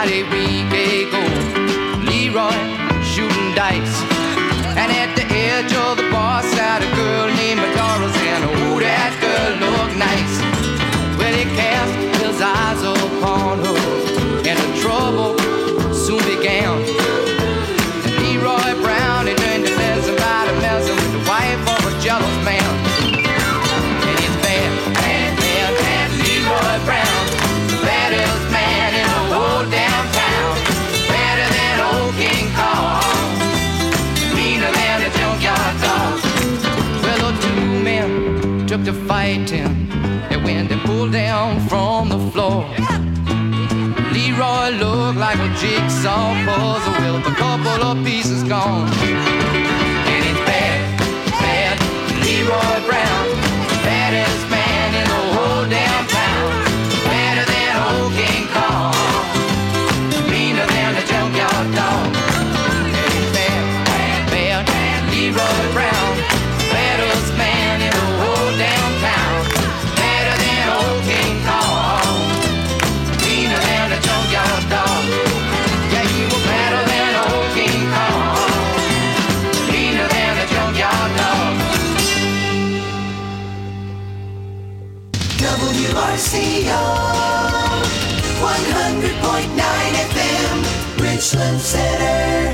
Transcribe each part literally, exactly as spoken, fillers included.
about a week ago. Leroy shooting dice, and at the edge of the bar sat a girl named Doris, and oh, that girl looked nice. Well, he cast his eyes upon her, and the trouble soon began. And Leroy Brown, he learned to mess about a messing with the wife of a jealous man. And it's bad, bad, bad, bad Leroy Brown, the baddest man in the whole damn town. Better than old King Kong, meaner than a junkyard dog. Well, the two men took to fighting, and when they pulled down from the floor, Leroy looked like a jigsaw puzzle with a couple of pieces gone. And it's bad, bad Leroy Brown, baddest man in the whole damn town. Better than old King Kong, meaner than a junkyard dog. And it's bad, bad, bad Leroy Brown, baddest man in the whole damn town. Better than old King Kong, meaner than a junkyard dog. Yeah, you were better than old King Kong, meaner than a junkyard dog. W R C O one hundred point nine F M, Richland Center.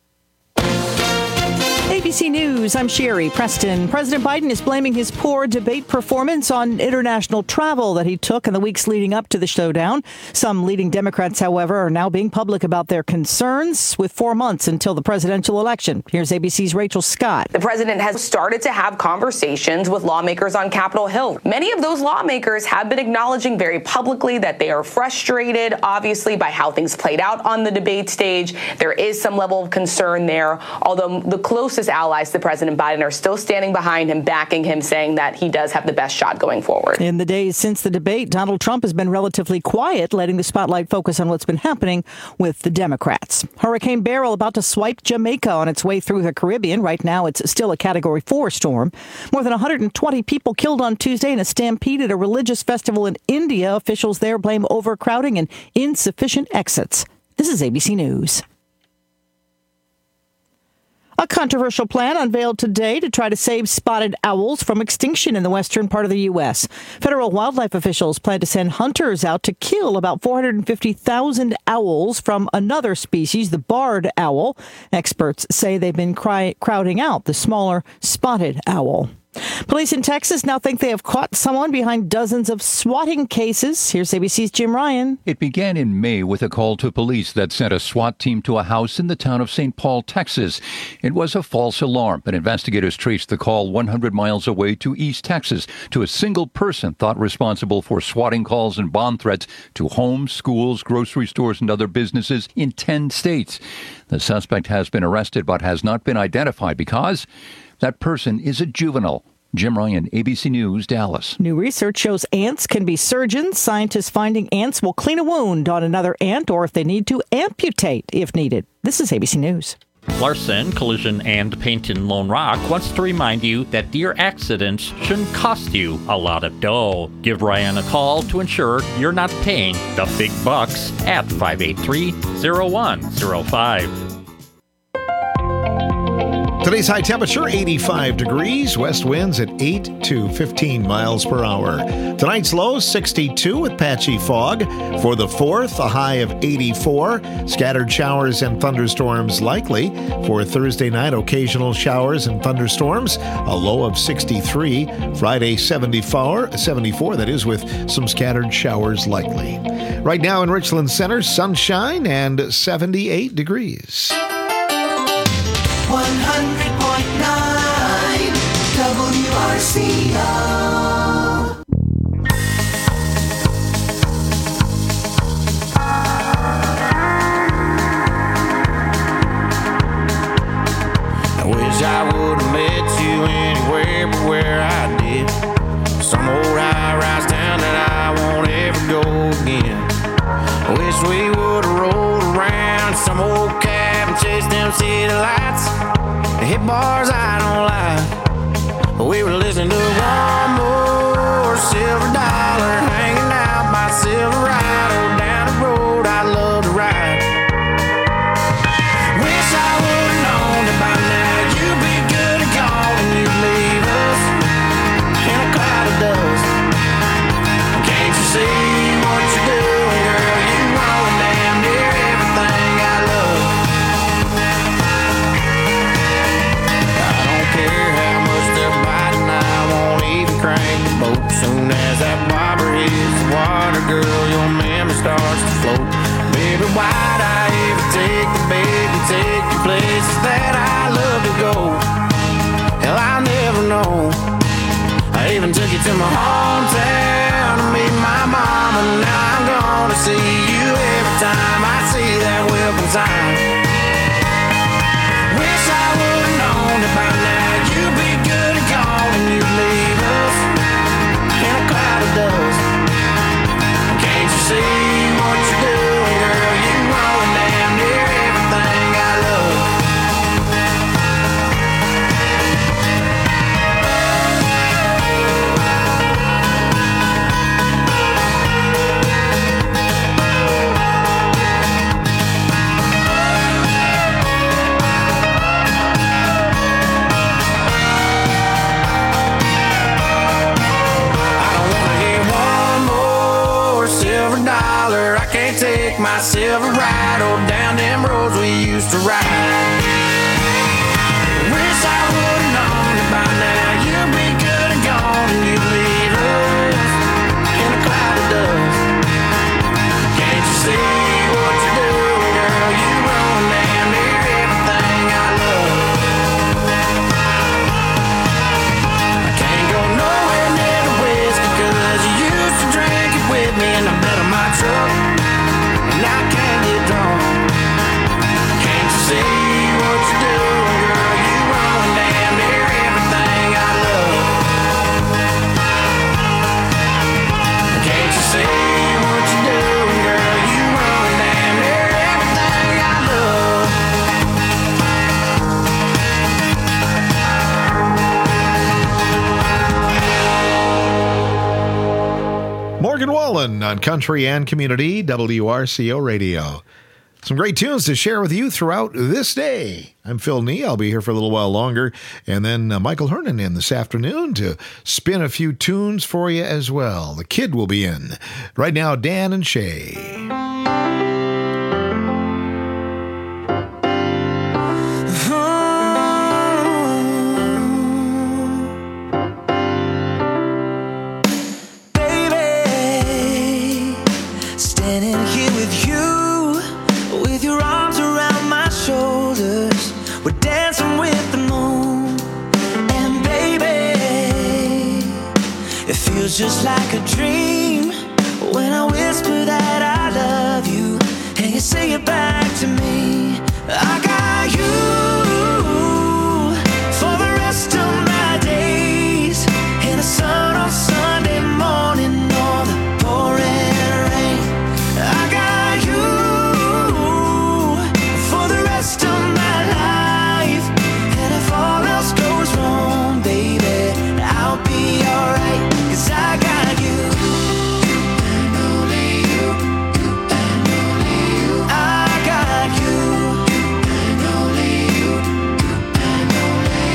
A B C News, I'm Sherry Preston. President Biden is blaming his poor debate performance on international travel that he took in the weeks leading up to the showdown. Some leading Democrats, however, are now being public about their concerns with four months until the presidential election. Here's A B C's Rachel Scott. The president has started to have conversations with lawmakers on Capitol Hill. Many of those lawmakers have been acknowledging very publicly that they are frustrated, obviously, by how things played out on the debate stage. There is some level of concern there, although the closest allies to President Biden are still standing behind him, backing him, saying that he does have the best shot going forward. In the days since the debate, Donald Trump has been relatively quiet, letting the spotlight focus on what's been happening with the Democrats. Hurricane Beryl about to swipe Jamaica on its way through the Caribbean. Right now, it's still a Category four storm. More than one hundred twenty people killed on Tuesday in a stampede at a religious festival in India. Officials there blame overcrowding and insufficient exits. This is A B C News. A controversial plan unveiled today to try to save spotted owls from extinction in the western part of the U S. Federal wildlife officials plan to send hunters out to kill about four hundred fifty thousand owls from another species, the barred owl. Experts say they've been cry- crowding out the smaller spotted owl. Police in Texas now think they have caught someone behind dozens of swatting cases. Here's A B C's Jim Ryan. It began in May with a call to police that sent a SWAT team to a house in the town of Saint Paul, Texas. It was a false alarm, but investigators traced the call one hundred miles away to East Texas to a single person thought responsible for swatting calls and bomb threats to homes, schools, grocery stores, and other businesses in ten states. The suspect has been arrested but has not been identified because that person is a juvenile. Jim Ryan, A B C News, Dallas. New research shows ants can be surgeons. Scientists finding ants will clean a wound on another ant, or if they need to, amputate if needed. This is A B C News. Larson Collision and Paint in Lone Rock wants to remind you that deer accidents shouldn't cost you a lot of dough. Give Ryan a call to ensure you're not paying the big bucks at five eight three, zero one zero five. Today's high temperature, eighty-five degrees. West winds at eight to fifteen miles per hour. Tonight's low, sixty-two with patchy fog. For the fourth, a high of eighty-four. Scattered showers and thunderstorms likely. For Thursday night, occasional showers and thunderstorms. A low of sixty-three. Friday, seventy-four, seventy-four, that is, with some scattered showers likely. Right now in Richland Center, sunshine and seventy-eight degrees. one hundred point nine W R C O. I wish I would have met you anywhere but where I did. Some old high-rise town that I won't ever go again. I wish we would have rolled around some old cab and chased them city lights. Hit bars I don't like, but we were listening to one more silver dollar hanging out by Silverado down the road I love to ride. girl, your memory starts to float. Baby, why'd I ever take the bait and take you places that I love to go? Hell, I'll never know. I even took you to my hometown to meet my mom, and now I'm gonna see you every time I see that whipping sign. Wish I would've known that by now you'd be good and gone, and you'd leave us in a cloud of dust. Can't you see what you're doing, girl? You ruin damn near everything I love. I can't take my silver ride oh, down them roads we used to ride. Wish I would've known that by now you'd be good and gone, and you'd leave us in a cloud of dust. Can't you see what you're doing, girl? You ruin damn near everything I love. I can't go nowhere near the whiskey, cause you used to drink it with me in the bed of my truck. And I can't get drunk. Can't you see what you're doing, girl? You ruin damn near everything I love. Can't you see what you're doing, girl? You ruin damn near everything I love. Morgan Wallen on Country and Community, W R C O Radio. Some great tunes to share with you throughout this day. I'm Phil Nee. I'll be here for a little while longer. And then uh, Michael Hernan in this afternoon to spin a few tunes for you as well. The Kid will be in. Right now, Dan and Shay. Just like a dream when I whisper that I love you and you say it back to me. I got you for the rest of my days, in the sun on Sunday morning or the pouring rain. I got you for the rest of my life, and if all else goes wrong, baby, I'll be alright. Cause I got you, you and only you, you and only you. I got you, you and only you, you and only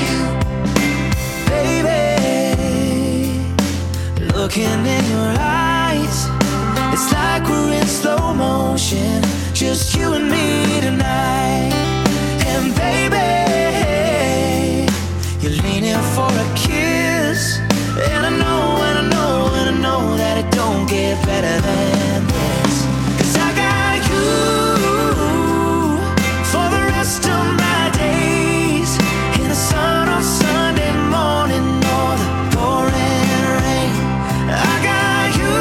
you. Baby, looking in your eyes, it's like we're in slow motion, just you and me tonight. And baby, you're leaning for a kiss, and I know, and I know, and I know that it don't get better than this. Cause I got you for the rest of my days, in the sun on Sunday morning or the pouring rain. I got you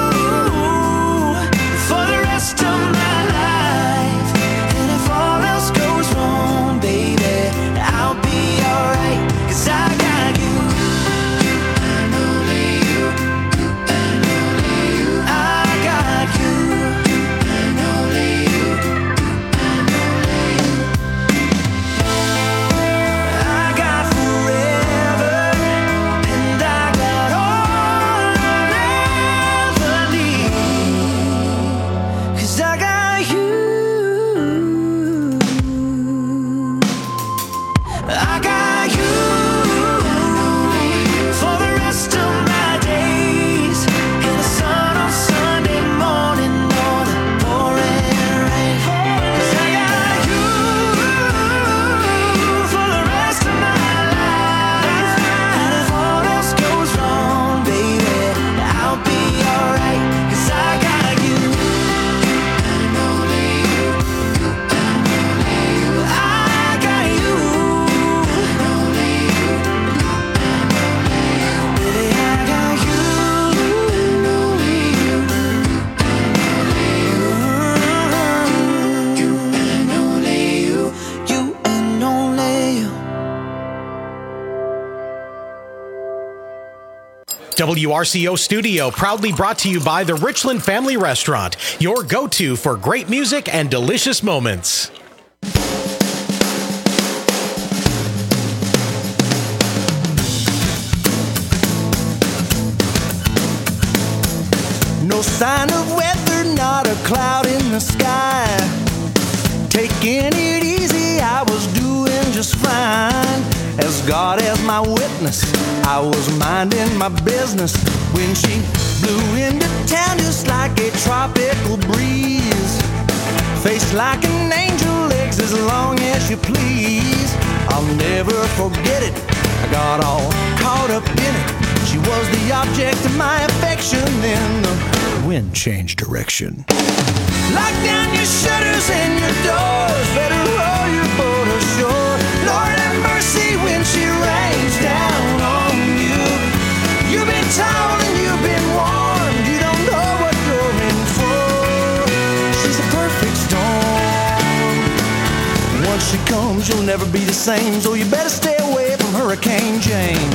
for the rest of my life, and if all else goes wrong, baby, I'll be alright. Cause I got you. I got W R C O Studio, proudly brought to you by the Richland Family Restaurant, your go-to for great music and delicious moments. No sign of weather, not a cloud in the sky. Taking it easy, I was doing just fine. As God as my witness, I was minding my business when she blew into town just like a tropical breeze. Face like an angel, legs as long as you please. I'll never forget it, I got all caught up in it. She was the object of my affection, then the wind changed direction. Lock down your shutters and your doors, better roll your boat ashore. Lord have mercy when she rains down on you. You've been told and you've been warned, you don't know what you're in for. She's a perfect storm. Once she comes, you'll never be the same, so you better stay away from Hurricane Jane.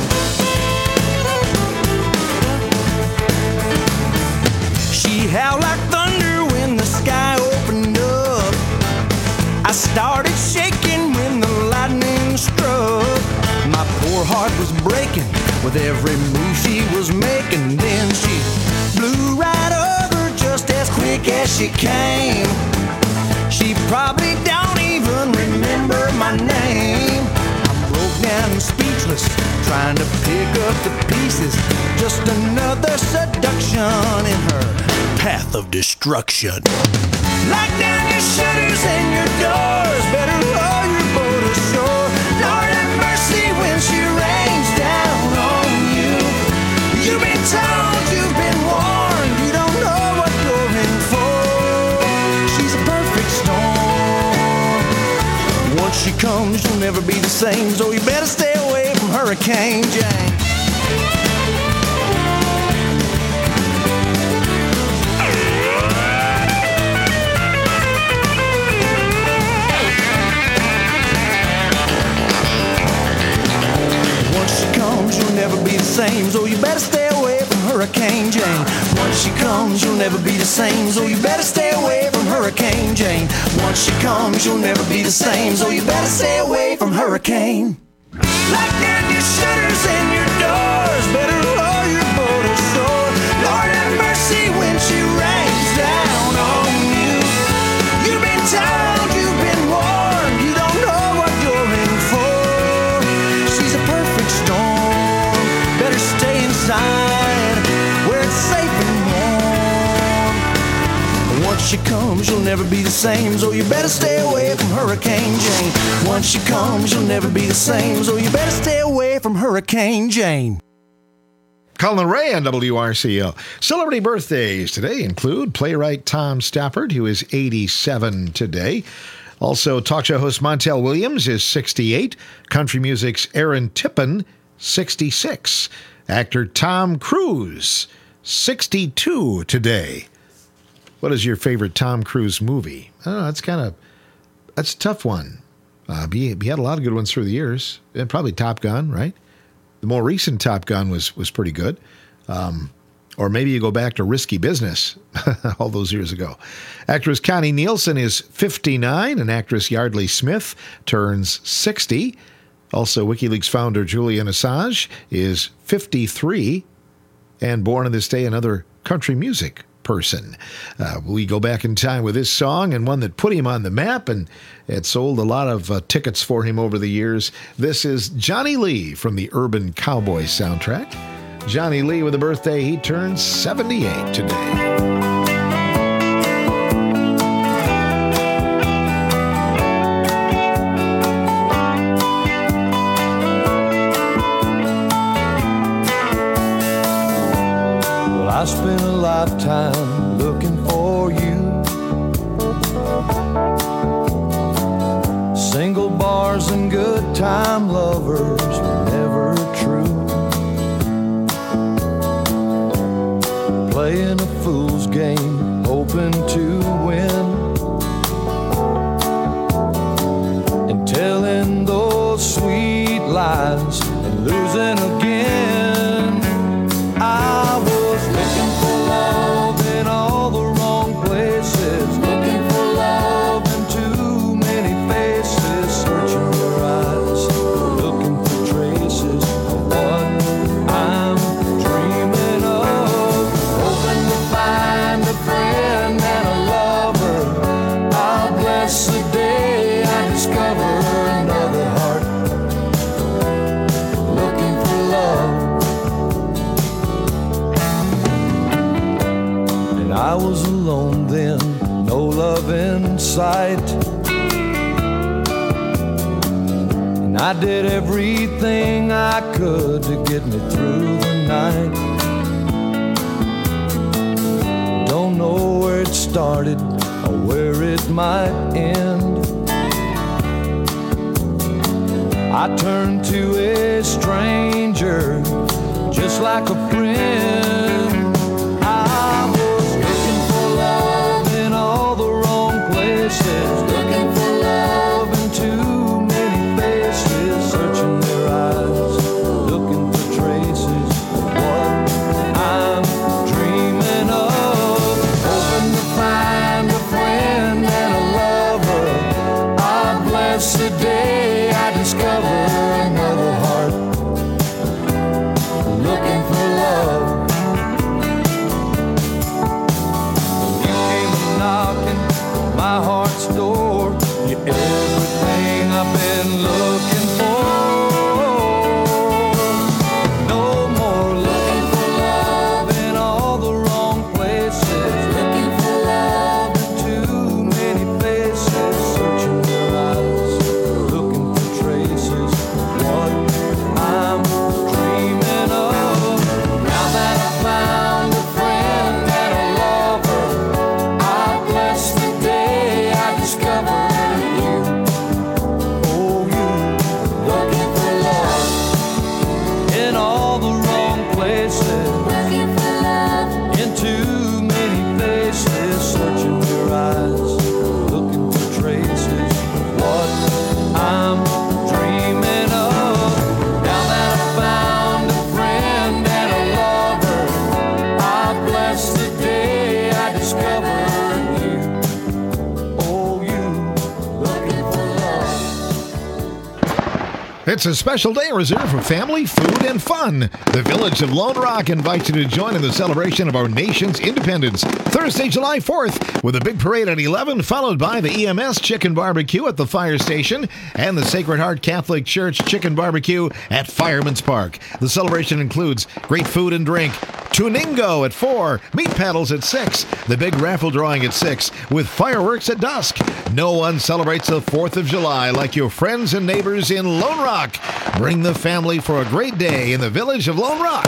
She howled like thunder when the sky opened up. I started shaking when the lightning struck. My poor heart was breaking with every move she was making. Then she blew right over just as quick as she came. She probably don't even remember my name. I broke down speechless, trying to pick up the pieces. Just another seduction in her path of destruction. Lock down your shutters and your doors, better roll your boat ashore. Lord have mercy when she rains down on you. You've been told, you've been warned, you don't know what you're in for. She's a perfect storm. Once she comes, you'll never be the same, so you better stay away from Hurricane Jane. You'll never be the same, so you better stay away from Hurricane Jane. Once she comes, you'll never be the same, so you better stay away from Hurricane Jane. Once she comes, you'll never be the same, so you better stay away from Hurricane. Lock down your shutters and your doors, better roll your boat ashore. Lord have mercy when she rains down on you. You've been told, you've been warned, you don't know what you're in for. She's a perfect storm. Better stay inside where it's safe and warm. Once she comes, you'll never be the same, so you better stay away from Hurricane Jane. Once she comes, you'll never be the same, so you better stay away from Hurricane Jane. Colin Ray on W R C O. Celebrity birthdays today include playwright Tom Stafford, who is eighty-seven today. Also, talk show host Montel Williams is sixty-eight. Country music's Aaron Tippin, sixty-six. Actor Tom Cruise, sixty-two today. What is your favorite Tom Cruise movie? I don't know, that's kind of, that's a tough one. Uh, he, he had a lot of good ones through the years. And probably Top Gun, right? The more recent Top Gun was was pretty good. Um, or maybe you go back to Risky Business all those years ago. Actress Connie Nielsen is fifty-nine, and actress Yardley Smith turns sixty. Also, WikiLeaks founder Julian Assange is fifty-three, and born on this day, another country music person. Uh, we go back in time with this song, and one that put him on the map, and it sold a lot of uh, tickets for him over the years. This is Johnny Lee from the Urban Cowboy soundtrack. Johnny Lee with a birthday. He turns seventy-eight today. I spent a lifetime looking for you. Single bars and good time lovers were never true. Playing a fool's game, hoping to win, and telling those sweet lies and losing again. I And I was alone then, no love in sight. And I did everything I could to get me through the night. Don't know where it started or where it might end. I turned to a stranger, just like a friend. I was looking for love in all the wrong places, looking for love in too many faces, searching their eyes, looking for traces of what I'm dreaming of, hoping to find a friend and a lover. I bless the day I discover another heart looking for love. You came knocking my heart's door. You're everything I've been looking for. No more looking for love in all the wrong places, looking for love in too many faces, searching their eyes, looking for traces of what I'm dreaming of. Now that I found a friend and a lover, I bless the day I discovered you. Oh, you, looking for love in all the wrong places, looking for love in too many faces, searching your eyes, looking for traces of what I'm dreaming of. Now that I found a friend and a lover, I bless the day I discovered you. Oh, you, looking for love. It's a special day reserved for family, food, and fun. The Village of Lone Rock invites you to join in the celebration of our nation's independence. Thursday, July fourth, with a big parade at eleven, followed by the E M S Chicken Barbecue at the fire station and the Sacred Heart Catholic Church Chicken Barbecue at Fireman's Park. The celebration includes great food and drink, Tuningo at four, meat paddles at six, the big raffle drawing at six, with fireworks at dusk. No one celebrates the fourth of July like your friends and neighbors in Lone Rock. Bring the family for a great day in the Village of Lone Rock.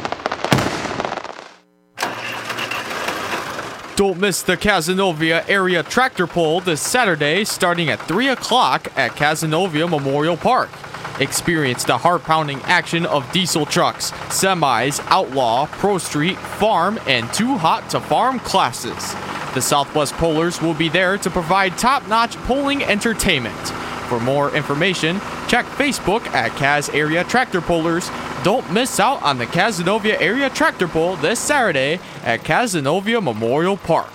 Don't miss the Cazenovia Area Tractor Pull this Saturday starting at three o'clock at Cazenovia Memorial Park. Experience the heart-pounding action of diesel trucks, semis, outlaw, pro street, farm, and too hot to farm classes. The Southwest Pollers will be there to provide top-notch polling entertainment. For more information, check Facebook at Caz Area Tractor Pullers. Don't miss out on the Cazenovia Area Tractor Pull this Saturday at Cazenovia Memorial Park.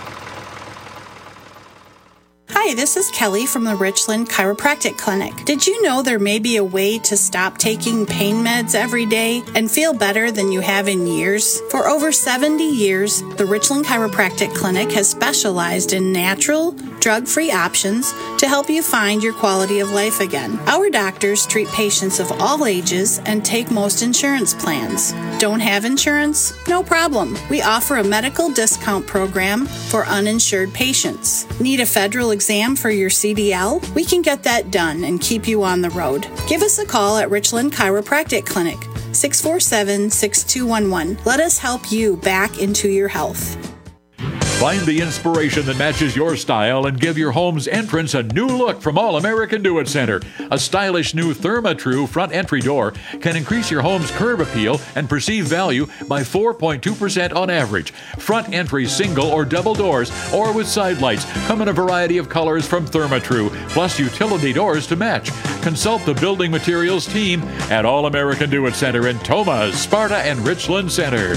Hi, this is Kelly from the Richland Chiropractic Clinic. Did you know there may be a way to stop taking pain meds every day and feel better than you have in years? For over seventy years, the Richland Chiropractic Clinic has specialized in natural, drug-free options to help you find your quality of life again. Our doctors treat patients of all ages and take most insurance plans. Don't have insurance? No problem. We offer a medical discount program for uninsured patients. Need a federal exam for your C D L? We can get that done and keep you on the road. Give us a call at Richland Chiropractic Clinic, six four seven, six two one one. Let us help you back into your health. Find the inspiration that matches your style and give your home's entrance a new look from All American Do-It Center. A stylish new ThermaTrue front entry door can increase your home's curb appeal and perceived value by four point two percent on average. Front entry single or double doors or with side lights come in a variety of colors from ThermaTrue, plus utility doors to match. Consult the building materials team at All American Do-It Center in Tomah, Sparta, and Richland Center.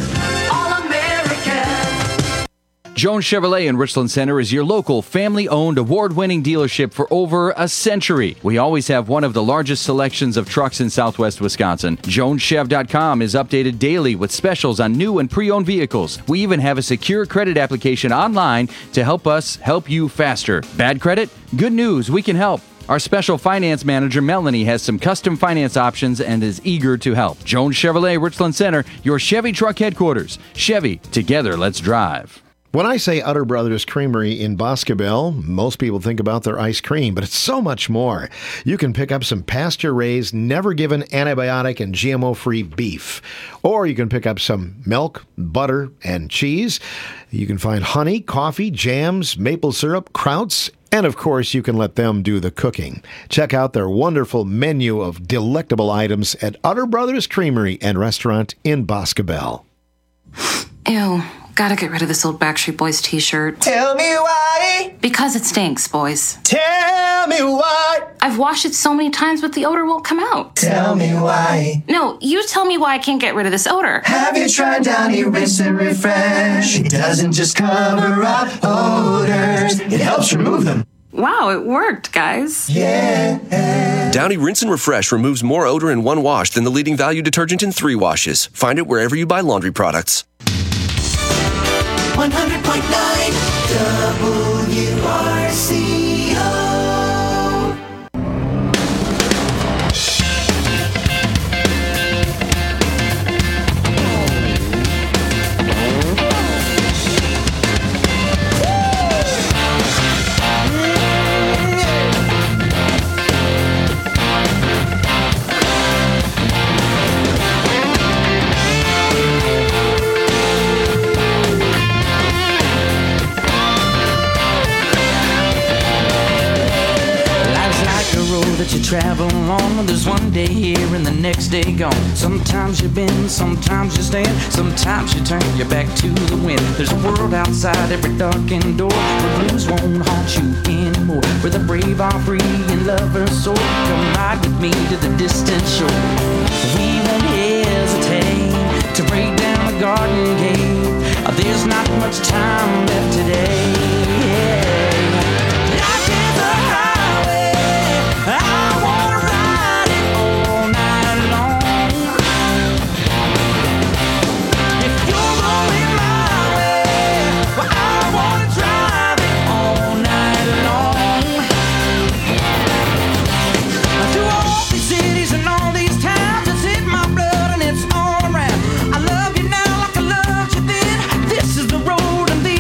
Jones Chevrolet in Richland Center is your local family-owned, award-winning dealership for over a century. We always have one of the largest selections of trucks in southwest Wisconsin. Jones Chev dot com is updated daily with specials on new and pre-owned vehicles. We even have a secure credit application online to help us help you faster. Bad credit? Good news, we can help. Our special finance manager, Melanie, has some custom finance options and is eager to help. Jones Chevrolet, Richland Center, your Chevy truck headquarters. Chevy, together, let's drive. When I say Utter Brothers Creamery in Boscobel, most people think about their ice cream, but it's so much more. You can pick up some pasture-raised, never-given antibiotic and G M O-free beef. Or you can pick up some milk, butter, and cheese. You can find honey, coffee, jams, maple syrup, krauts, and of course, you can let them do the cooking. Check out their wonderful menu of delectable items at Utter Brothers Creamery and Restaurant in Boscobel. Ew. Gotta get rid of this old Backstreet Boys t-shirt. Tell me why. Because it stinks, boys. Tell me why. I've washed it so many times, but the odor won't come out. Tell me why. No, you tell me why I can't get rid of this odor. Have you tried Downy Rinse and Refresh? It doesn't just cover up odors, it helps remove them. Wow, it worked, guys. Yeah. Downy Rinse and Refresh removes more odor in one wash than the leading value detergent in three washes. Find it wherever you buy laundry products. one hundred point nine W R C O. That you travel along, there's one day here and the next day gone. Sometimes you bend, sometimes you stand, sometimes you turn your back to the wind. There's a world outside every darkened door where blues won't haunt you anymore, where the brave are free and lovers soar. Come ride with me to the distant shore. We won't hesitate to break down the garden gate. There's not much time left today. Life is a highway, I wanna ride it all night long. If you're going my way, well, I wanna drive it all night long. Through all these cities and all these towns, it's in my blood and it's all around. I love you now like I loved you then. This is the road and these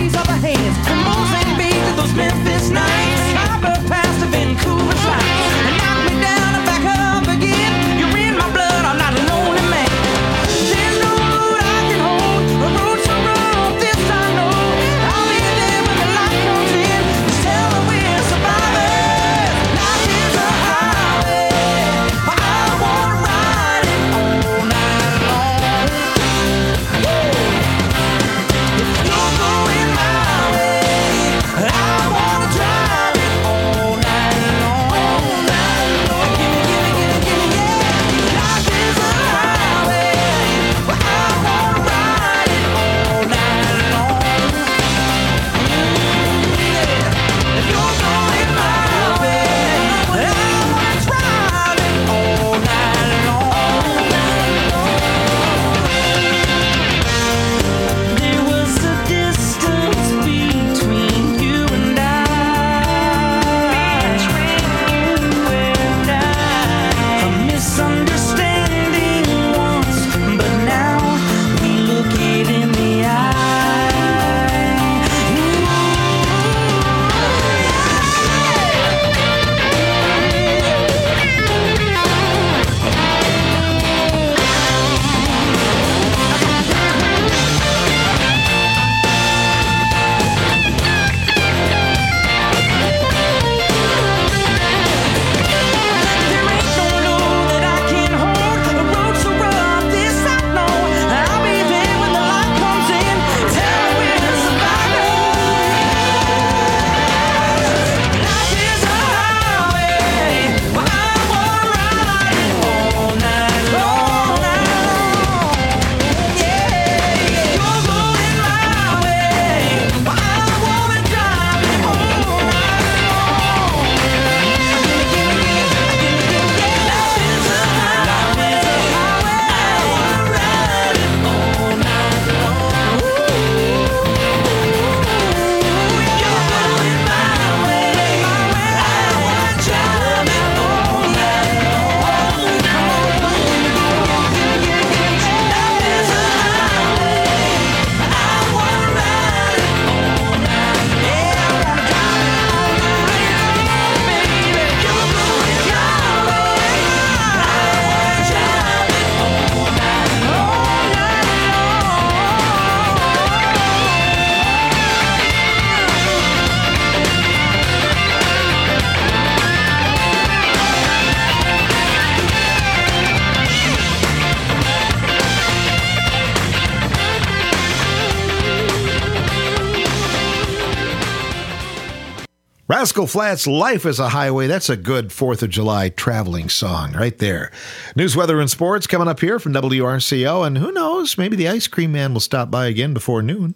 Rascal Flatts, Life is a Highway. That's a good fourth of July traveling song right there. News, weather, and sports coming up here from W R C O. And who knows, maybe the ice cream man will stop by again before noon.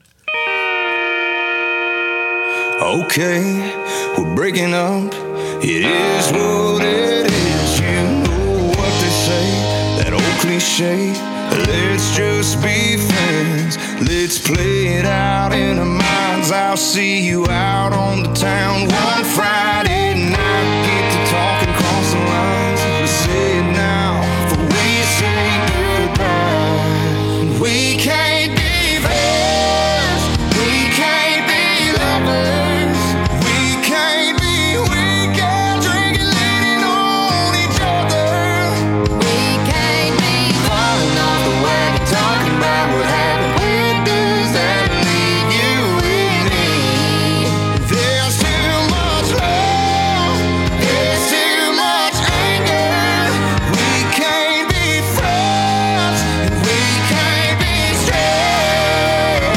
Okay, we're breaking up. It is what it is. You know what they say, that old cliche. Let's just be friends. Let's play it out in our minds. I'll see you out on the town one Friday night. Get to talking, cross the lines. Let's say it now, for we say goodbye. We can't be friends. We can't be lovers. We can't be, we can't drink and leaning on each other. We can't be falling off the wagon, talking about what happened. Where does that leave you and me? There's too much love. There's too much anger. We can't be friends. And we can't be strangers.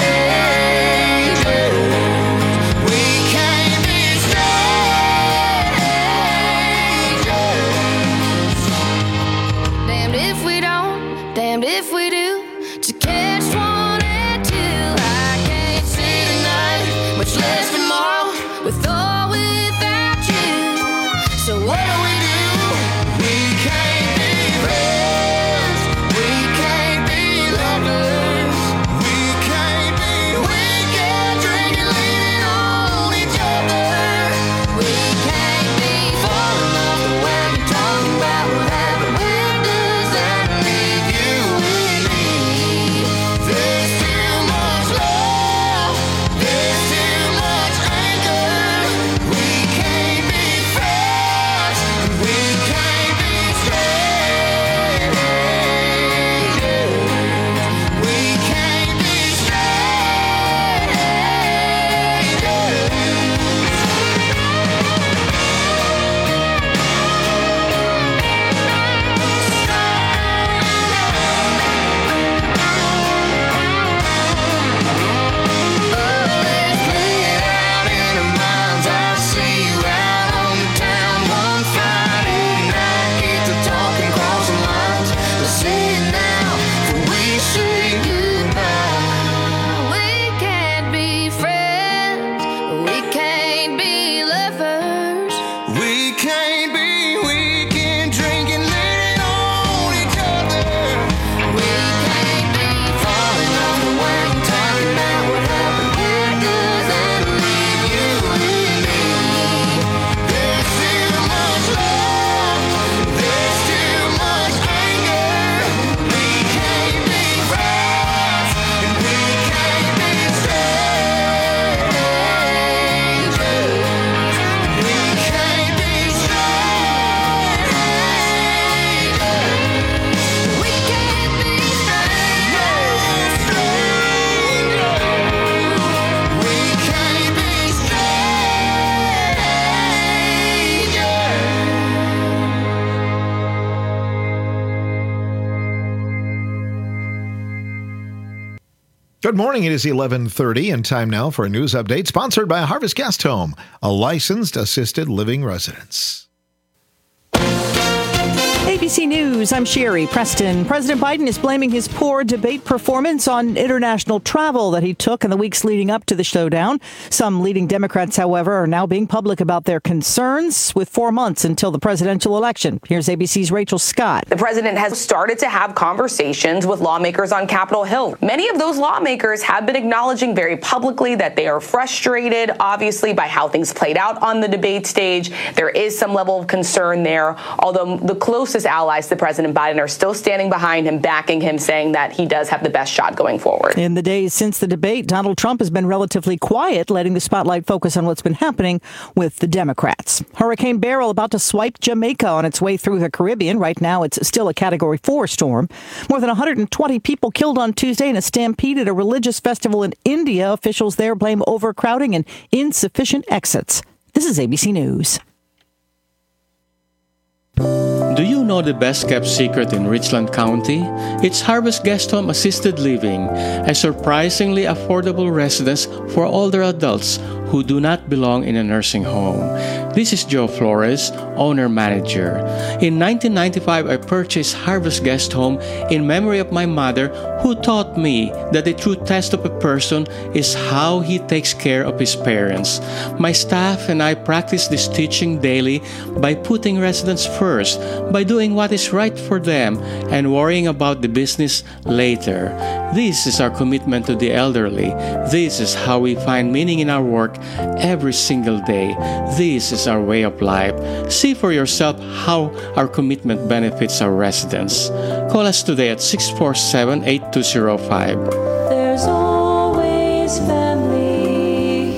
We can't be strangers. Damned if we don't, damned if we do. To catch one and two, I can't see tonight, much less tomorrow, with or without you. So what do we do? We can't be friends. We can't be lovers. We can't be, we can't drink and leaning on each other. We can't be falling off the wagon, talking about what happened. Where does that leave you and me? There's too much love. There's too much anger. We can't be friends. We can't be strangers. We can't be out in our minds. I'll see you out on the town one Friday night. Get to talking, cross the lines. Let's say it now, for we say goodbye. We can't be friends, we can't be lovers. We can't be, we can drink and lean on each other. We can't be falling off the wagon, talking about what happened. Where does that leave you and me? There's too much love. There's too much anger. We can't be friends. And we can't be strangers. We can't be strangers. We can't be strangers. We can't be Good morning. It is eleven thirty and time now for a news update sponsored by Harvest Guest Home, a licensed assisted living residence. A B C News, I'm Sherry Preston. President Biden is blaming his poor debate performance on international travel that he took in the weeks leading up to the showdown. Some leading Democrats, however, are now being public about their concerns with four months until the presidential election. Here's A B C's Rachel Scott. The president has started to have conversations with lawmakers on Capitol Hill. Many of those lawmakers have been acknowledging very publicly that they are frustrated, obviously, by how things played out on the debate stage. There is some level of concern there, although the closest allies to President Biden are still standing behind him, backing him, saying that he does have the best shot going forward. In the days since the debate, Donald Trump has been relatively quiet, letting the spotlight focus on what's been happening with the Democrats. Hurricane Beryl about to swipe Jamaica on its way through the Caribbean. Right now, it's still a Category four storm. More than one hundred twenty people killed on Tuesday in a stampede at a religious festival in India. Officials there blame overcrowding and insufficient exits. This is A B C News. Do you know the best-kept secret in Richland County? It's Harvest Guest Home Assisted Living, a surprisingly affordable residence for older adults who do not belong in a nursing home. This is Joe Flores, owner-manager. In nineteen ninety-five, I purchased Harvest Guest Home in memory of my mother, who taught me that the true test of a person is how he takes care of his parents. My staff and I practice this teaching daily by putting residents first, by doing what is right for them, and worrying about the business later. This is our commitment to the elderly. This is how we find meaning in our work every single day. This is our way of life. See for yourself how our commitment benefits our residents. Call us today at six four seven, eight two zero five. There's always family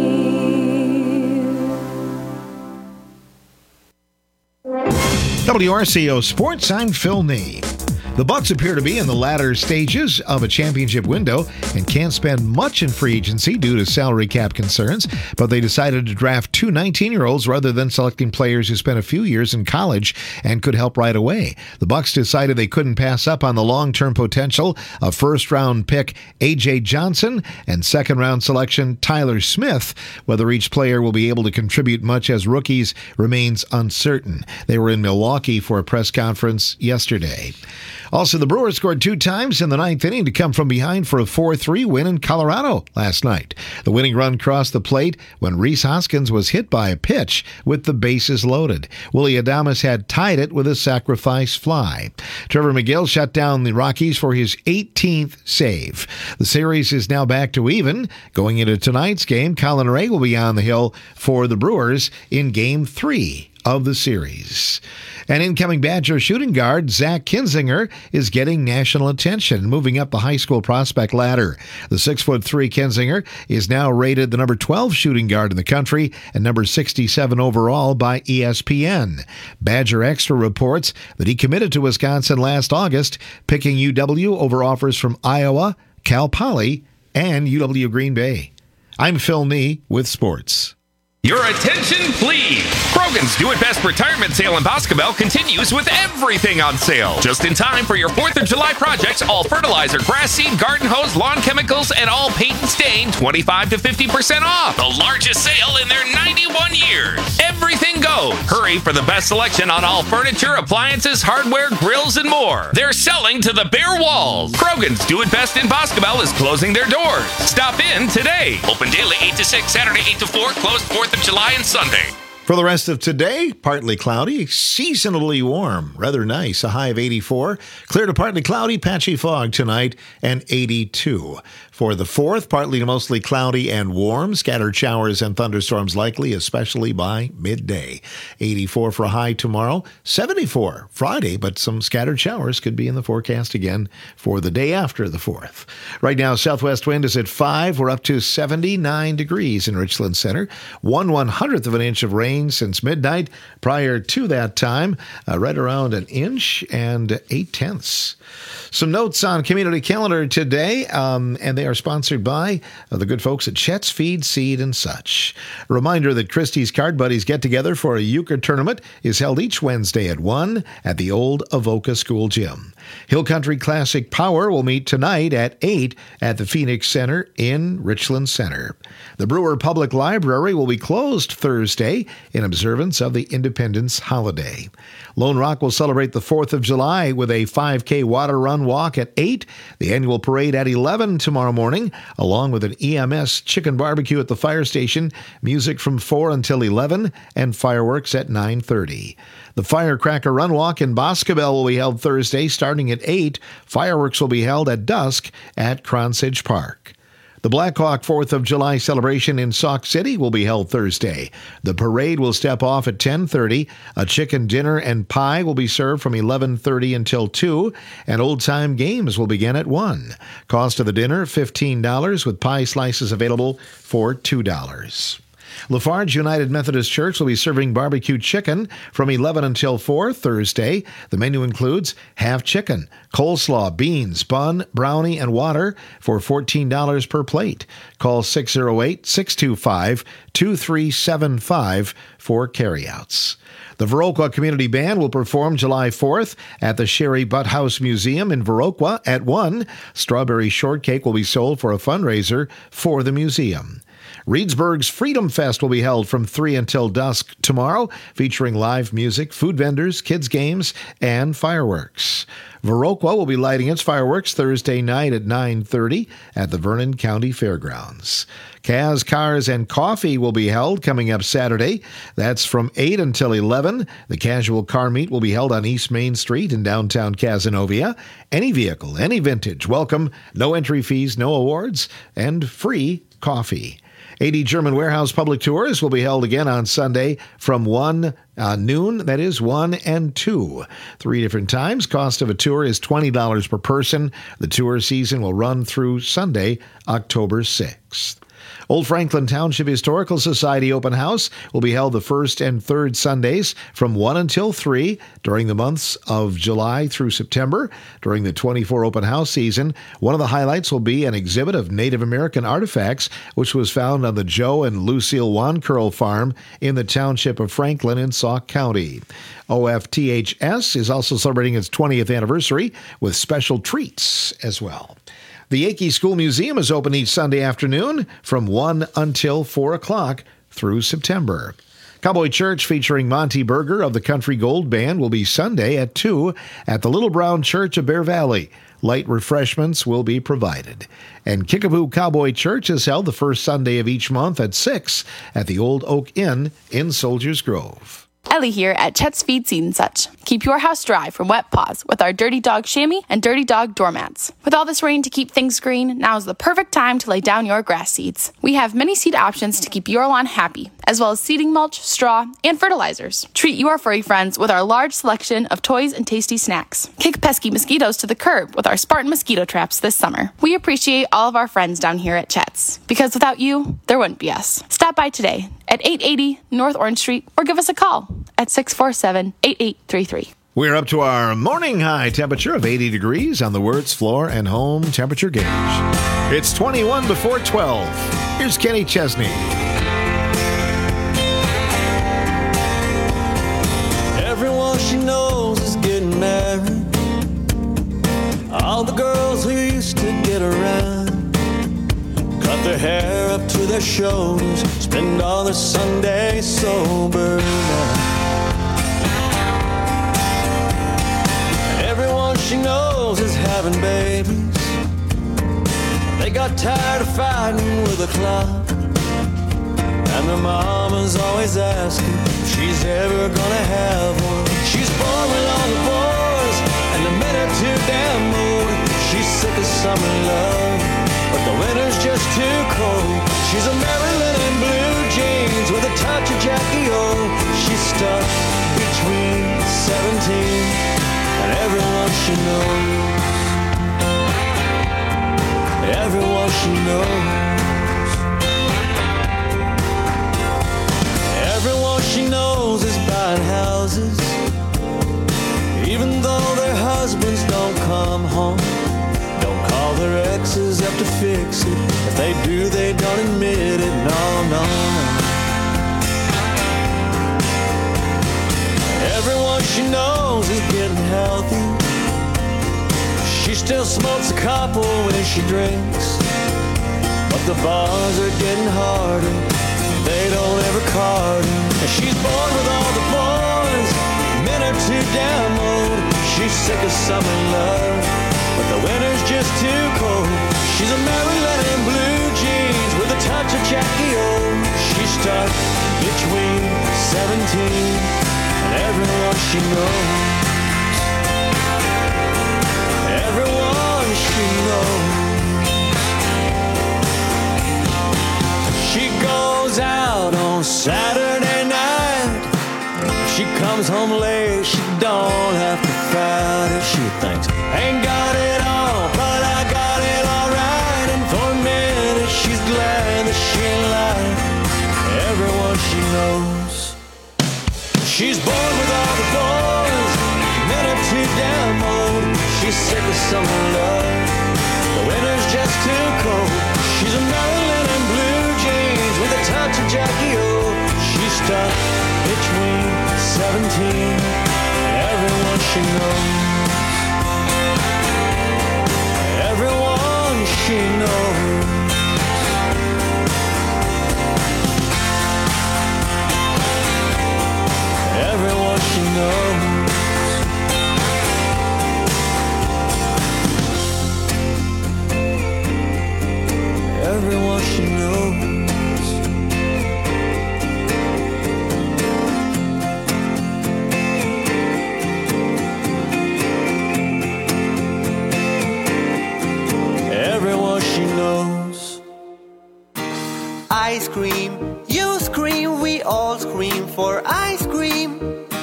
here. W R C O Sports, I'm Phil Nee. The Bucks appear to be in the latter stages of a championship window and can't spend much in free agency due to salary cap concerns, but they decided to draft two nineteen-year-olds rather than selecting players who spent a few years in college and could help right away. The Bucks decided they couldn't pass up on the long-term potential of first-round pick A J Johnson and second-round selection Tyler Smith. Whether each player will be able to contribute much as rookies remains uncertain. They were in Milwaukee for a press conference yesterday. Also, the Brewers scored two times in the ninth inning to come from behind for a four three win in Colorado last night. The winning run crossed the plate when Rhys Hoskins was hit by a pitch with the bases loaded. Willie Adames had tied it with a sacrifice fly. Trevor McGill shut down the Rockies for his eighteenth save. The series is now back to even. Going into tonight's game, Colin Ray will be on the hill for the Brewers in Game three of the series. And incoming Badger shooting guard Zach Kinzinger is getting national attention, moving up the high school prospect ladder. The six foot three Kinzinger is now rated the number twelve shooting guard in the country and number sixty-seven overall by E S P N. Badger Extra reports that he committed to Wisconsin last August, picking U W over offers from Iowa, Cal Poly, and U W Green Bay. I'm Phil Nee with sports. Your attention, please. Krogan's Do It Best retirement sale in Boscobel continues with everything on sale. Just in time for your fourth of July projects, all fertilizer, grass seed, garden hose, lawn chemicals, and all paint and stain, twenty-five to fifty percent off. The largest sale in their ninety-one years. Everything goes. Hurry for the best selection on all furniture, appliances, hardware, grills, and more. They're selling to the bare walls. Krogan's Do It Best in Boscobel is closing their doors. Stop in today. Open daily eight to six, Saturday eight to four, closed fourth of July and Sunday. For the rest of today, partly cloudy, seasonally warm, rather nice, a high of eighty-four. Clear to partly cloudy, patchy fog tonight, and eighty-two. For the fourth, partly to mostly cloudy and warm, scattered showers and thunderstorms likely, especially by midday. eighty-four for a high tomorrow, seventy-four Friday, but some scattered showers could be in the forecast again for the day after the fourth. Right now, southwest wind is at five. We're up to seventy-nine degrees in Richland Center. One one-hundredth of an inch of rain since midnight. Prior to that time, uh, right around an inch and eight tenths. Some notes on community calendar today, um, and they are sponsored by uh, the good folks at Chet's Feed, Seed, and such. A reminder that Christie's Card Buddies get-together for a euchre tournament is held each Wednesday at one at the old Avoca School Gym. Hill Country Classic Power will meet tonight at eight at the Phoenix Center in Richland Center. The Brewer Public Library will be closed Thursday in observance of the Independence holiday. Lone Rock will celebrate the fourth of July with a five K water run walk at eight, the annual parade at eleven tomorrow morning, along with an E M S chicken barbecue at the fire station, music from four until eleven, and fireworks at nine thirty. The Firecracker Run Walk in Boscobel will be held Thursday starting at eight. Fireworks will be held at dusk at Cronsage Park. The Blackhawk fourth of July celebration in Sauk City will be held Thursday. The parade will step off at ten thirty. A chicken dinner and pie will be served from eleven thirty until two, and old-time games will begin at one. Cost of the dinner, fifteen dollars, with pie slices available for two dollars. Lafarge United Methodist Church will be serving barbecue chicken from eleven until four Thursday. The menu includes half chicken, coleslaw, beans, bun, brownie, and water for fourteen dollars per plate. Call six oh eight, six two five, two three seven five for carryouts. The Viroqua Community Band will perform July fourth at the Sherry Butt House Museum in Viroqua at one. Strawberry shortcake will be sold for a fundraiser for the museum. Reedsburg's Freedom Fest will be held from three until dusk tomorrow, featuring live music, food vendors, kids' games, and fireworks. Viroqua will be lighting its fireworks Thursday night at nine thirty at the Vernon County Fairgrounds. Kaz Cars and Coffee will be held coming up Saturday. That's from eight until eleven. The casual car meet will be held on East Main Street in downtown Cazenovia. Any vehicle, any vintage, welcome. No entry fees, no awards, and free coffee. A D German Warehouse Public Tours will be held again on Sunday from one uh, noon, that is one and two. Three different times. Cost of a tour is twenty dollars per person. The tour season will run through Sunday, October sixth. Old Franklin Township Historical Society Open House will be held the first and third Sundays from one until three during the months of July through September. During the twenty-four Open House season, one of the highlights will be an exhibit of Native American artifacts, which was found on the Joe and Lucille Wancurl farm in the township of Franklin in Sauk County. O F T H S is also celebrating its twentieth anniversary with special treats as well. The Yankee School Museum is open each Sunday afternoon from one until four o'clock through September. Cowboy Church featuring Monty Berger of the Country Gold Band will be Sunday at two at the Little Brown Church of Bear Valley. Light refreshments will be provided. And Kickapoo Cowboy Church is held the first Sunday of each month at six at the Old Oak Inn in Soldiers Grove. Ellie here at Chet's Feed Seed and Such. Keep your house dry from wet paws with our Dirty Dog chamois and Dirty Dog doormats. With all this rain to keep things green, now is the perfect time to lay down your grass seeds. We have many seed options to keep your lawn happy, as well as seeding mulch, straw, and fertilizers. Treat your furry friends with our large selection of toys and tasty snacks. Kick pesky mosquitoes to the curb with our Spartan mosquito traps this summer. We appreciate all of our friends down here at Chet's, because without you, there wouldn't be us. Stop by today at eight eighty North Orange Street or give us a call at six four seven, eight eight three three. We're up to our morning high temperature of eighty degrees on the Wirtz Floor and Home Temperature Gauge. It's twenty-one before twelve. Here's Kenny Chesney. Everyone she knows is getting married. All the girls who used to get around cut their hair up to their shoulders, spend all their Sundays sober now. Everyone she knows is having babies. They got tired of fighting with the clock, and their mama's always asking if she's ever gonna have one. She's born with all the boys, and the men are too damn old. She's sick of summer love, but the winter's just too cold. She's a Maryland in blue jeans with a touch of Jackie O. She's stuck between seventeen and everyone she knows. Everyone she knows. Everyone she knows is buying houses, even though their husbands don't come home. Don't call their exes up to fix it. If they do, they don't admit it. No, no, no. Everyone she knows is getting healthy. She still smokes a couple when she drinks, but the bars are getting harder. They don't ever card her. And she's bored with all the boys. Men are too damn old. She's sick of summer love, but the winter's just too cold. She's a Maryland in blue jeans with a touch of Jackie O. She's stuck between seventeen and everyone she knows. Everyone she knows. She goes out on Saturday night. She comes home late, she don't have to fight it. She thinks, ain't got it all, but I got it all right. And for a minute she's glad that she ain't like everyone she knows. She's born with all the boys, men are too damn old. She's sick of summer love, the winter's just too cold. She's a Maryland in blue jeans with a touch of Jackie O. She's stuck between seventeen and everyone she knows. Everyone she knows. scream. You scream, we all scream for ice cream.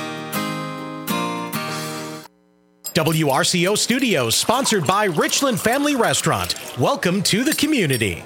W R C O Studios, sponsored by Richland Family Restaurant. Welcome to the community.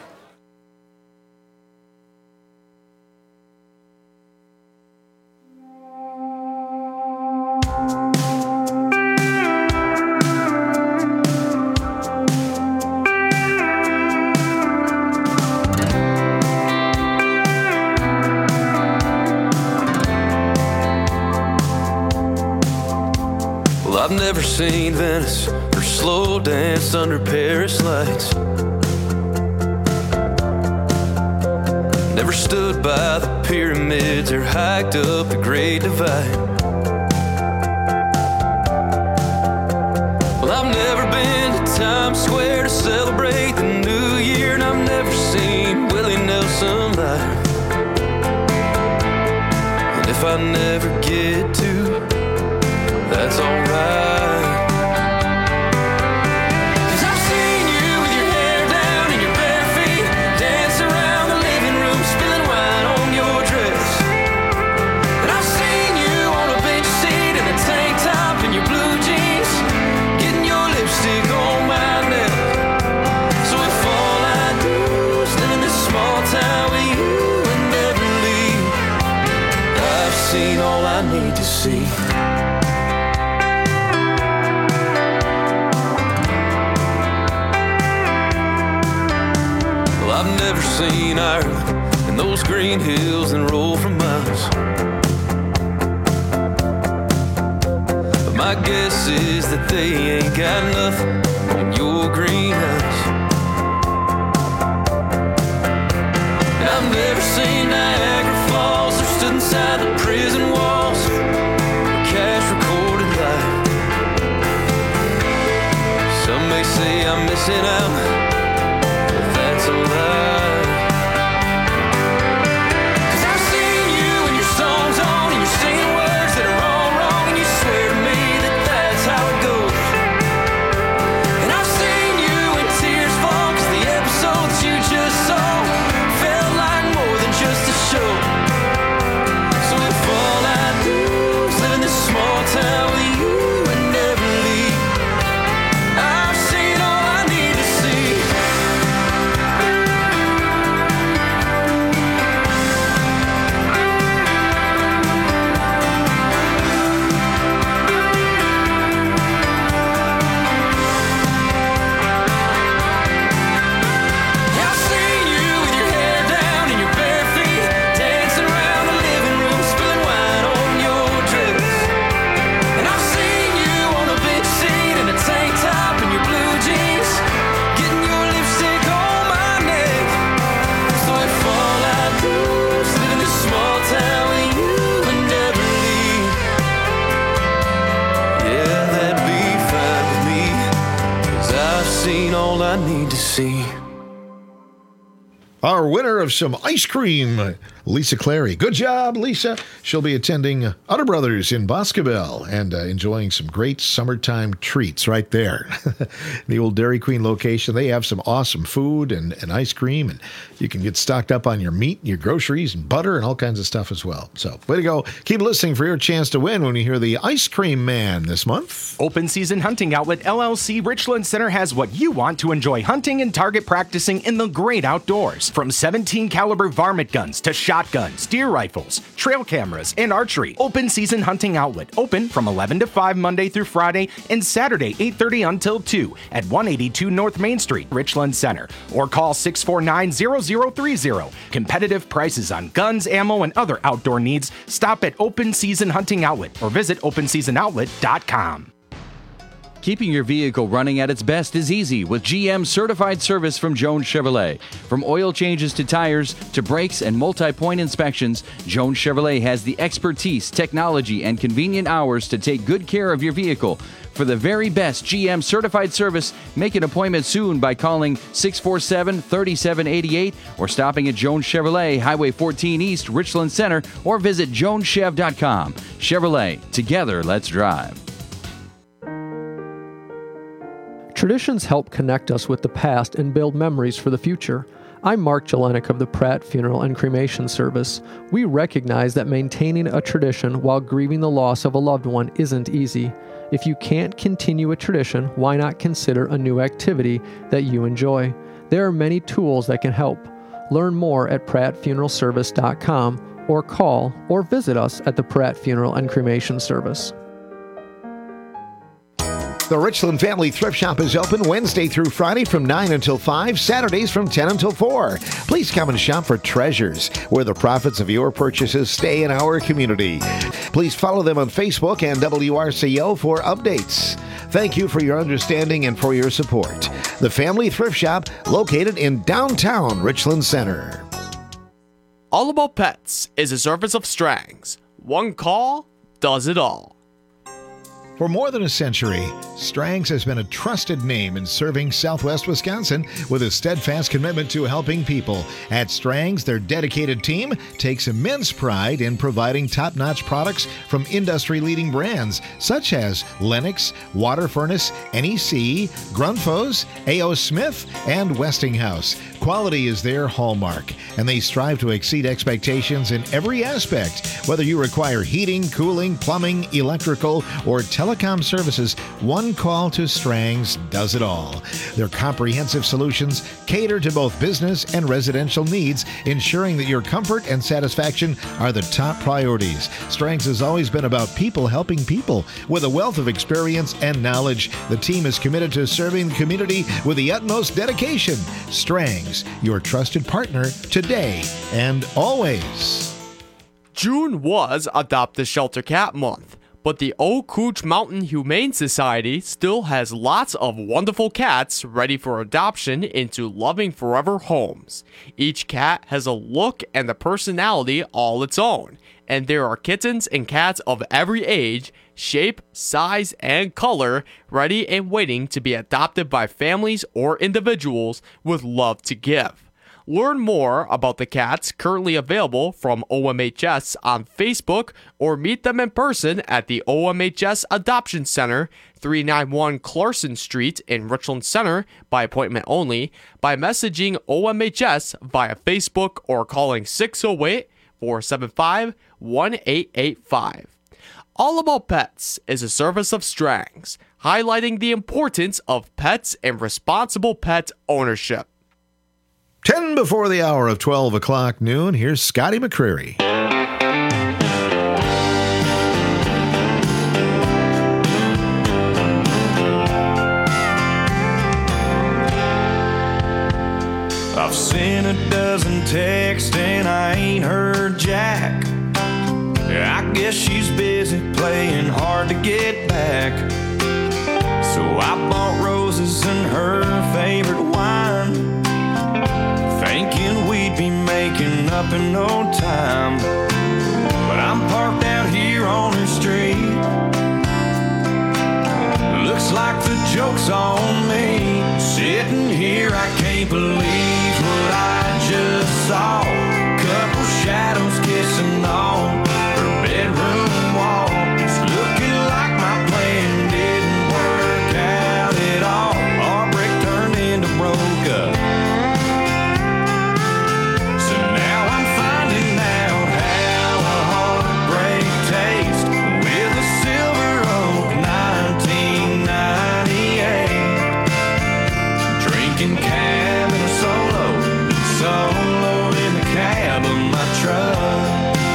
I've never seen Venice or slow dance under Paris lights. Never stood by the pyramids or hiked up the Great Divide. Well, I've never been to Times Square to celebrate the new year, and I've never seen Willie Nelson live. And if I never get to, that's alright. Cause I've seen you with your hair down and your bare feet, dance around the living room, spilling wine on your dress. And I've seen you on a bench seat in a tank top and your blue jeans, getting your lipstick on my neck. So if all I do is live in this small town with you and never leave, I've seen all I need to see. I've never seen Ireland and those green hills and roll for miles. But my guess is that they ain't got nothing on your greenhouse. And I've never seen Niagara Falls or stood inside the prison walls, cash recorded live. Some may say I'm missing out, that's a lie. Cause I've seen you and your songs on and you're singing words that are all wrong, and you swear to me that that's how it goes. And I've seen you when tears fall, cause the episode that you just saw felt like more than just a show. So if all I do is live in this small town with you and never leave, I've seen all I need to see. All I need to see. Our winner of some ice cream, Lisa Clary. Good job, Lisa. She'll be attending Utter Brothers in Boscobel and uh, enjoying some great summertime treats right there. The old Dairy Queen location, they have some awesome food and, and ice cream, and you can get stocked up on your meat, your groceries, and butter, and all kinds of stuff as well. So, way to go. Keep listening for your chance to win when you hear the Ice Cream Man this month. Open Season Hunting Outlet L L C Richland Center has what you want to enjoy hunting and target practicing in the great outdoors. From seventeen caliber varmint guns to shotguns, deer rifles, trail cameras, and archery. Open Season Hunting Outlet, open from eleven to five Monday through Friday and Saturday eight thirty until two at one eighty-two North Main Street, Richland Center, or call six four nine, zero zero three zero. Competitive prices on guns, ammo, and other outdoor needs. Stop at Open Season Hunting Outlet or visit open season outlet dot com. Keeping your vehicle running at its best is easy with G M certified service from Jones Chevrolet. From oil changes to tires to brakes and multi-point inspections, Jones Chevrolet has the expertise, technology, and convenient hours to take good care of your vehicle. For the very best G M certified service, make an appointment soon by calling six four seven, three seven eight eight or stopping at Jones Chevrolet, Highway fourteen East, Richland Center, or visit jones chev dot com. Chevrolet, together let's drive. Traditions help connect us with the past and build memories for the future. I'm Mark Jelenik of the Pratt Funeral and Cremation Service. We recognize that maintaining a tradition while grieving the loss of a loved one isn't easy. If you can't continue a tradition, why not consider a new activity that you enjoy? There are many tools that can help. Learn more at pratt funeral service dot com or call or visit us at the Pratt Funeral and Cremation Service. The Richland Family Thrift Shop is open Wednesday through Friday from nine until five, Saturdays from ten until four. Please come and shop for treasures, where the profits of your purchases stay in our community. Please follow them on Facebook and W R C O for updates. Thank you for your understanding and for your support. The Family Thrift Shop, located in downtown Richland Center. All About Pets is a service of Strangs. One call does it all. For more than a century, Strangs has been a trusted name in serving Southwest Wisconsin with a steadfast commitment to helping people. At Strangs, their dedicated team takes immense pride in providing top-notch products from industry-leading brands such as Lennox, Water Furnace, N E C, Grundfos, A O. Smith, and Westinghouse. Quality is their hallmark, and they strive to exceed expectations in every aspect. Whether you require heating, cooling, plumbing, electrical, or telecom services, one call to Strangs does it all. Their comprehensive solutions cater to both business and residential needs, ensuring that your comfort and satisfaction are the top priorities. Strangs has always been about people helping people. With a wealth of experience and knowledge, the team is committed to serving the community with the utmost dedication. Strangs, your trusted partner today and always. June was Adopt a Shelter Cat Month, but the Oak Couch Mountain Humane Society still has lots of wonderful cats ready for adoption into loving forever homes. Each cat has a look and a personality all its own, and there are kittens and cats of every age, shape, size, and color ready and waiting to be adopted by families or individuals with love to give. Learn more about the cats currently available from O M H S on Facebook or meet them in person at the O M H S Adoption Center, three ninety-one Clarkson Street in Richland Center, by appointment only, by messaging O M H S via Facebook or calling six oh eight, four seven five, one eight eight five. All About Pets is a service of Strangs, highlighting the importance of pets and responsible pet ownership. ten before the hour of twelve o'clock noon, here's Scotty McCreery. I've seen a dozen texts and I ain't heard Jack. I guess she's busy playing hard to get back. So I bought roses and her favorite wine, thinking we'd be making up in no time. But I'm parked out here on her street. Looks like the joke's on me. Sitting here, I can't believe what I just saw. Couple shadows kissing on her bedroom wall. It's looking like my plan didn't work out at all. Our break turned into broke up. So now I'm finding out how a heartbreak tastes with a Silver Oak nineteen ninety-eight. Drinking cabin solo, solo in the cab of my truck.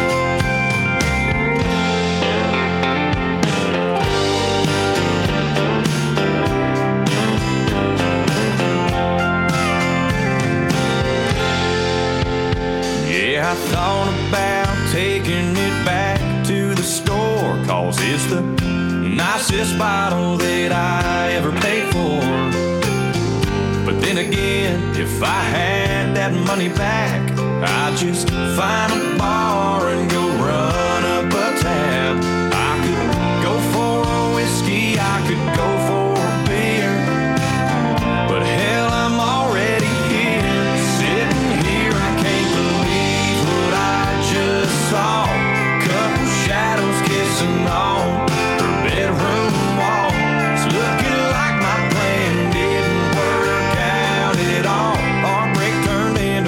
Yeah, I thought about taking it back to the store, 'cause it's the nicest bottle that I ever paid for. But then again, if I had that money back, I'd just find a bar and go run up a tab. I could go for a whiskey, I could go for a beer, but hell, I'm already here. Sitting here, I can't believe what I just saw. Couple shadows kissing on her bedroom wall. It's looking like my plan didn't work out at all. Our break turned into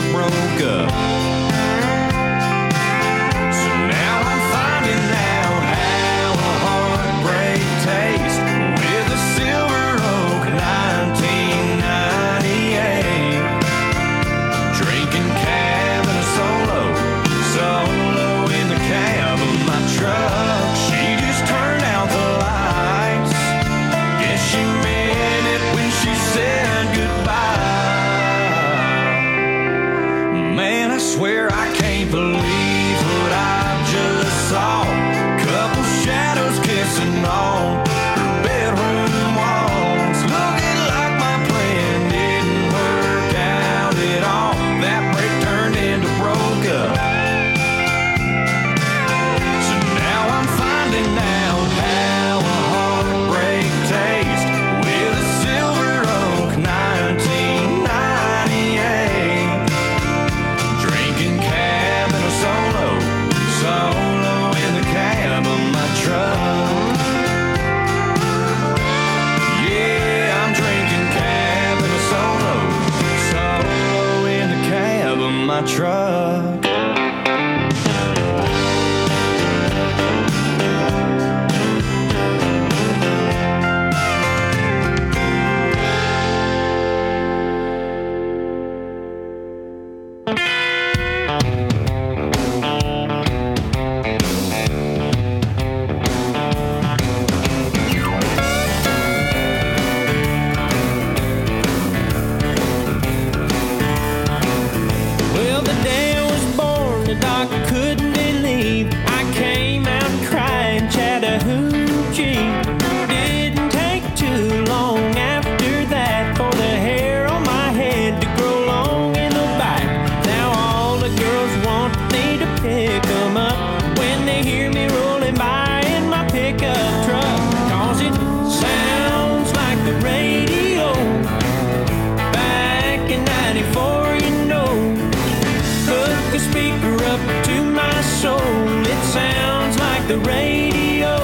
doc couldn't believe I came out crying Chattahoochee. Didn't take too long after that for the hair on my head to grow long in the back. Now all the girls want me to pick them up when they hear me rolling by in my pickup truck. Cause it sounds like the radio back in ninety-four, you know. Hook the speaker up to my soul. It sounds like the radio.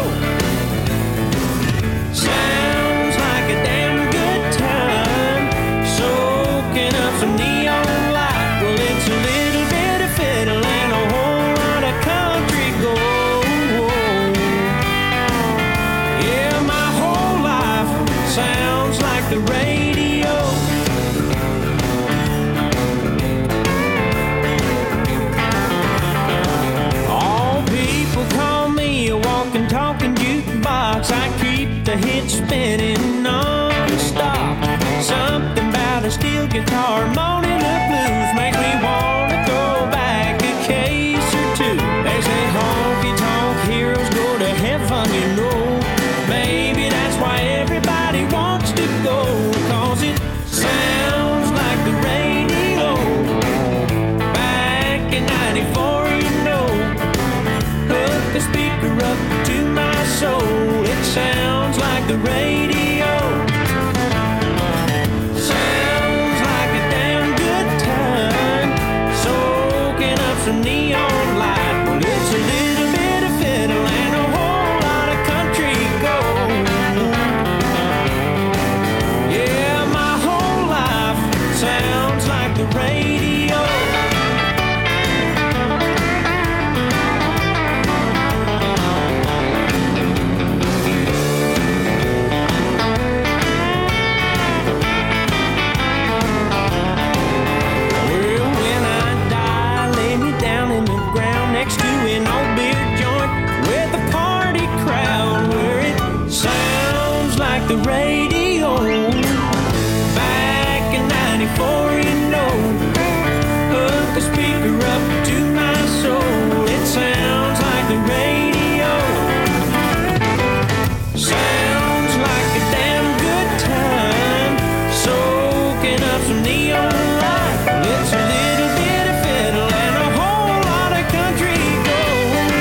Sounds like a damn good time. Soaking up some neon light. Well, it's a little bit of fiddle and a whole lot of country gold. Yeah, my whole life sounds like the radio. All people call me a walking, talking jukebox. I keep the hits spinning non-stop. Something about a steel guitar moaning the blues makes me wanna go back a case or two. They say honky-tonk heroes go to heaven, you know. Maybe that's why everybody wants to go, cause it sounds like the radio back in ninety-four, you know. Hook the speaker up to my soul. It sounds like the radio. Sounds like a damn good time. Soaking up some neon light. Well, it's a little bit of fiddle and a whole lot of country gold. Yeah, my whole life sounds like the radio. Well, when I die, lay me down in the ground next to an old beer joint with a party crowd where it sounds like the radio back in ninety-four, you know. Hook the speaker up to my soul. It sounds like the radio. Sounds like a damn good time. Soaking up some neon light. Well, it's a little bit of fiddle and a whole lot of country gold.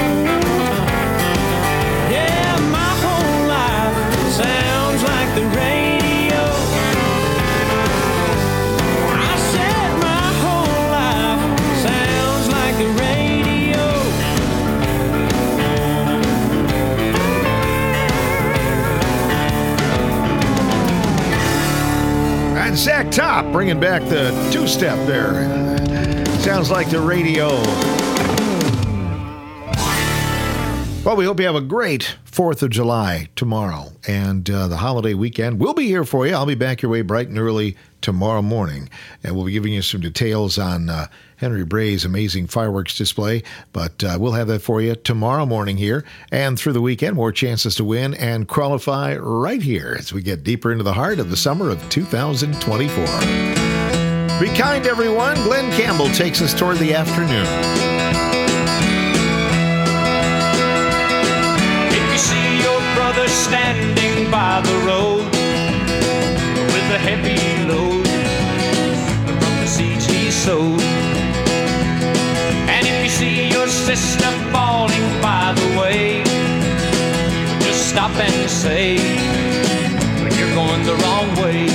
Yeah, my whole life sounds like the radio. I said my whole life sounds like the radio. And Zach Top bringing back the two-step there. Sounds like the radio. Well, we hope you have a great fourth of July tomorrow. And uh, the holiday weekend, we'll be here for you. I'll be back your way bright and early tomorrow morning. And we'll be giving you some details on uh, Henry Bray's amazing fireworks display. But uh, we'll have that for you tomorrow morning here. And through the weekend, more chances to win and qualify right here as we get deeper into the heart of the summer of two thousand twenty-four. Be kind, everyone. Glenn Campbell takes us toward the afternoon. If you see your brother standing by the road with a heavy load from the seeds he sowed, and if you see your sister falling by the way, just stop and say, you're going the wrong way.